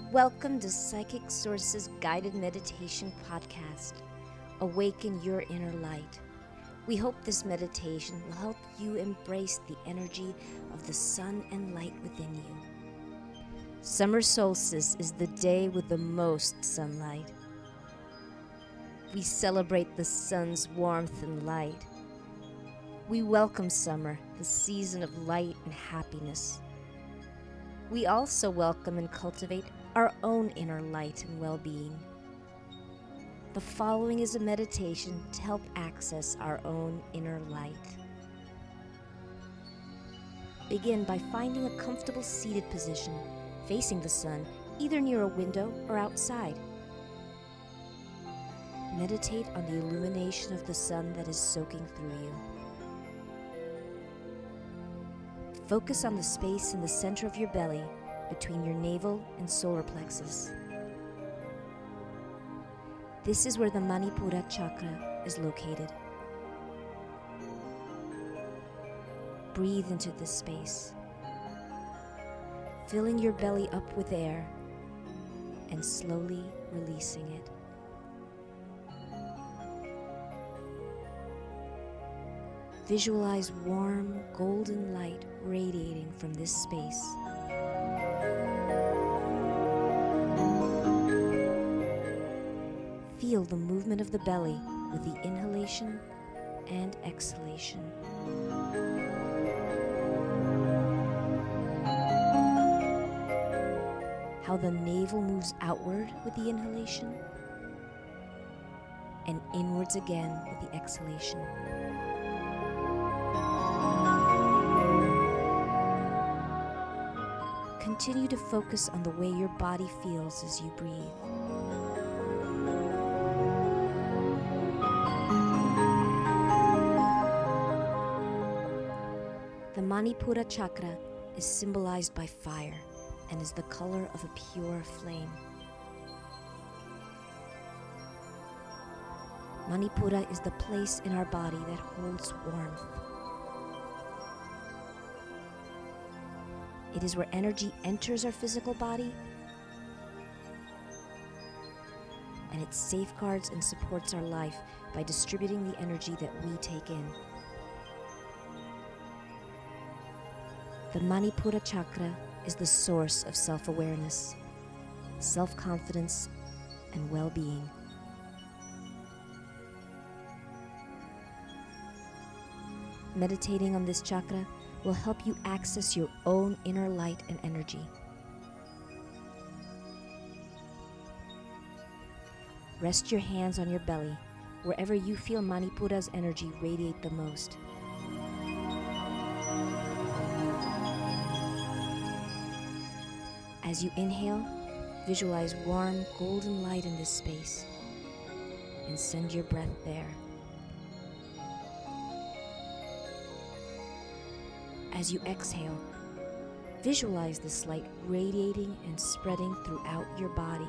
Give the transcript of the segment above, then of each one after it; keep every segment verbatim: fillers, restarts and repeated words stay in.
Welcome to Psychic Sources Guided Meditation Podcast. Awaken your inner light. We hope this meditation will help you embrace the energy of the sun and light within you. Summer solstice is the day with the most sunlight. We celebrate the sun's warmth and light. We welcome summer, the season of light and happiness. We also welcome and cultivate our own inner light and well-being. The following is a meditation to help access our own inner light. Begin by finding a comfortable seated position, facing the sun, either near a window or outside. Meditate on the illumination of the sun that is soaking through you. Focus on the space in the center of your belly, between your navel and solar plexus. This is where the Manipura chakra is located. Breathe into this space, filling your belly up with air and slowly releasing it. Visualize warm, golden light radiating from this space. Feel the movement of the belly with the inhalation and exhalation. How the navel moves outward with the inhalation and inwards again with the exhalation. Continue to focus on the way your body feels as you breathe. The Manipura chakra is symbolized by fire and is the color of a pure flame. Manipura is the place in our body that holds warmth. It is where energy enters our physical body, and it safeguards and supports our life by distributing the energy that we take in. The Manipura chakra is the source of self-awareness, self-confidence, and well-being. Meditating on this chakra will help you access your own inner light and energy. Rest your hands on your belly, wherever you feel Manipura's energy radiate the most. As you inhale, visualize warm, golden light in this space and send your breath there. As you exhale, visualize this light radiating and spreading throughout your body.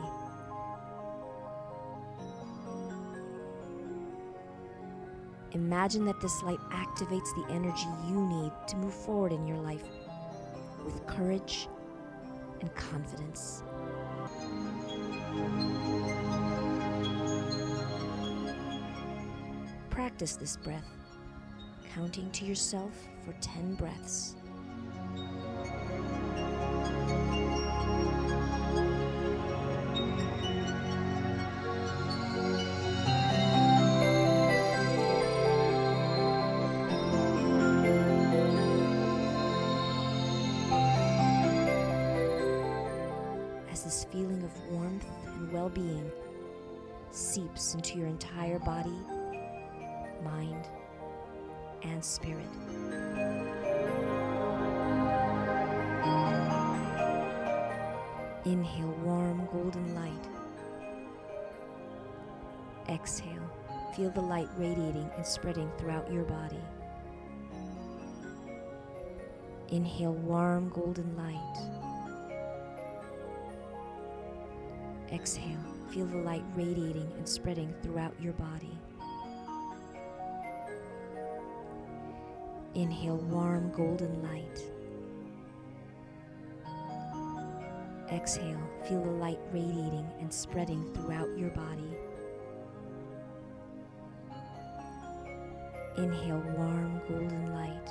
Imagine that this light activates the energy you need to move forward in your life with courage and confidence. Practice this breath, counting to yourself for ten breaths. As this feeling of warmth and well-being seeps into your entire body, mind, and spirit. Inhale warm golden light. Exhale, feel the light radiating and spreading throughout your body. Inhale warm golden light. Exhale, feel the light radiating and spreading throughout your body. Inhale warm golden light. Exhale, feel the light radiating and spreading throughout your body. Inhale warm golden light.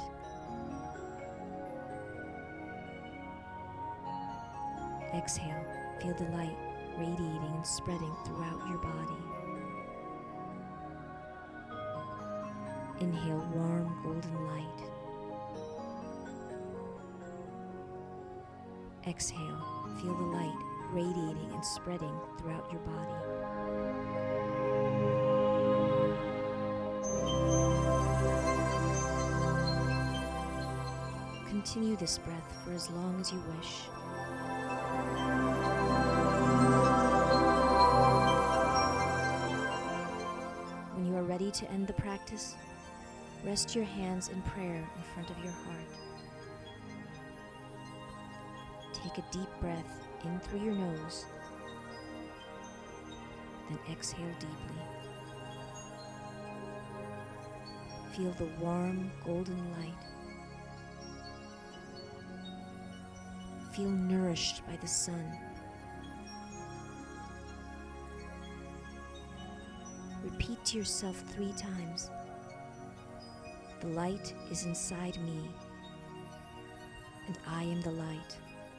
Exhale, feel the light radiating and spreading throughout your body. Inhale warm golden light. Exhale, feel the light radiating and spreading throughout your body. Continue this breath for as long as you wish. When you are ready to end the practice, rest your hands in prayer in front of your heart. Take a deep breath in through your nose, then exhale deeply. Feel the warm golden light. Feel nourished by the sun. Repeat to yourself three times. The light is inside me, and I am the light.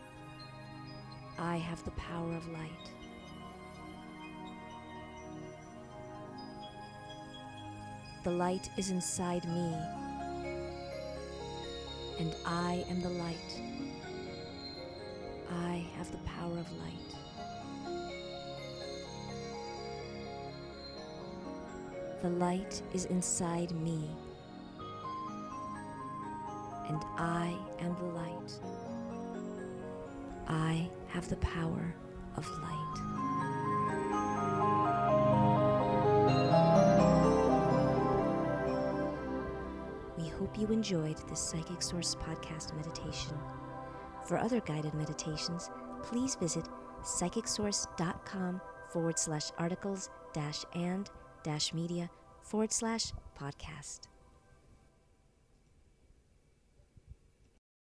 I have the power of light. The light is inside me, and I am the light. I have the power of light. The light is inside me, and I am the light. I have the power of light. We hope you enjoyed this Psychic Source podcast meditation. For other guided meditations, please visit psychicsource.com forward slash articles dash and dash media forward slash podcast.